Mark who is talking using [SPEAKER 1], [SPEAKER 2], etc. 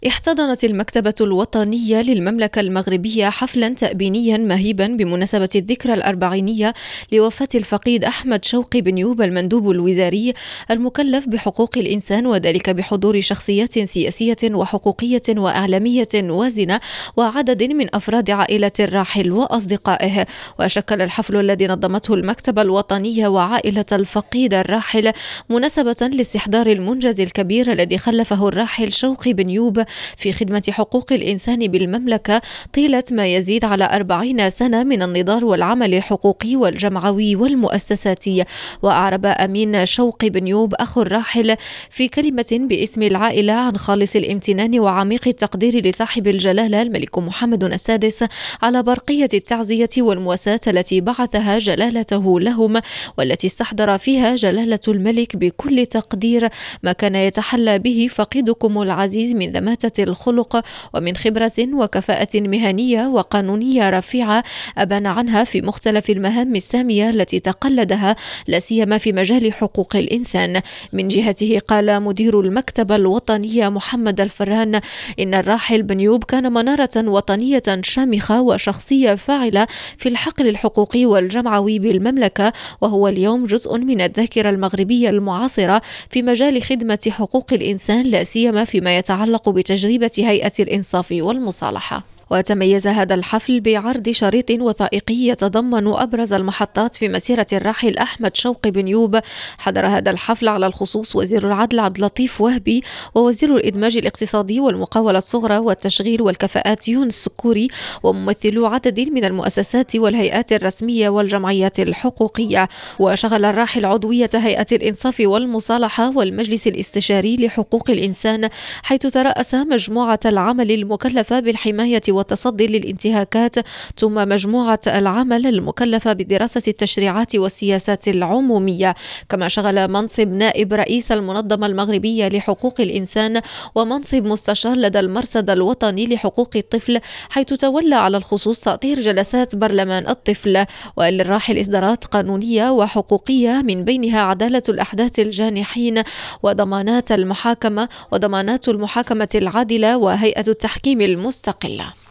[SPEAKER 1] احتضنت المكتبة الوطنية للمملكة المغربية حفلا تأبينيا مهيبا بمناسبة الذكرى الأربعينية لوفاة الفقيد أحمد شوقي بن يوب المندوب الوزاري المكلف بحقوق الإنسان، وذلك بحضور شخصيات سياسية وحقوقية وإعلامية وازنة وعدد من أفراد عائلة الراحل وأصدقائه. وشكل الحفل الذي نظمته المكتبة الوطنية وعائلة الفقيد الراحل مناسبة لاستحضار المنجز الكبير الذي خلفه الراحل شوقي بن يوب في خدمة حقوق الإنسان بالمملكة طيلة ما يزيد على 40 سنة من النضال والعمل الحقوقي والجمعوي والمؤسساتي. وأعرب أمين شوقي بن يوب أخو الراحل في كلمة باسم العائلة عن خالص الامتنان وعميق التقدير لصاحب الجلالة الملك محمد السادس على برقية التعزية والمواساة التي بعثها جلالته لهم، والتي استحضر فيها جلالة الملك بكل تقدير ما كان يتحلى به فقيدكم العزيز من ذمة الخلق ومن خبرة وكفاءة مهنية وقانونية رفيعة أبان عنها في مختلف المهام السامية التي تقلدها، لا سيما في مجال حقوق الإنسان. من جهته قال مدير المكتبة الوطنية محمد الفران إن الراحل بن يوب كان منارة وطنية شامخة وشخصية فاعلة في الحقل الحقوقي والجمعوي بالمملكة، وهو اليوم جزء من الذاكرة المغربية المعاصرة في مجال خدمة حقوق الإنسان، لا سيما فيما يتعلق بتجربة هيئة الإنصاف والمصالحة. وتميز هذا الحفل بعرض شريط وثائقي يتضمن أبرز المحطات في مسيرة الراحل أحمد شوقي بن يوب. حضر هذا الحفل على الخصوص وزير العدل عبد اللطيف وهبي، ووزير الإدماج الاقتصادي والمقاولة الصغرى والتشغيل والكفاءات يونس سكوري، وممثلو عدد من المؤسسات والهيئات الرسمية والجمعيات الحقوقية. وشغل الراحل عضوية هيئة الإنصاف والمصالحة والمجلس الاستشاري لحقوق الإنسان، حيث ترأس مجموعة العمل المكلفة بالحماية والتصدي للانتهاكات، ثم مجموعة العمل المكلفة بدراسة التشريعات والسياسات العمومية. كما شغل منصب نائب رئيس المنظمة المغربية لحقوق الإنسان ومنصب مستشار لدى المرصد الوطني لحقوق الطفل، حيث تولى على الخصوص تأطير جلسات برلمان الطفل. وللراحل إصدارات قانونية وحقوقية من بينها عدالة الأحداث الجانحين وضمانات المحاكمة العادلة وهيئة التحكيم المستقلة.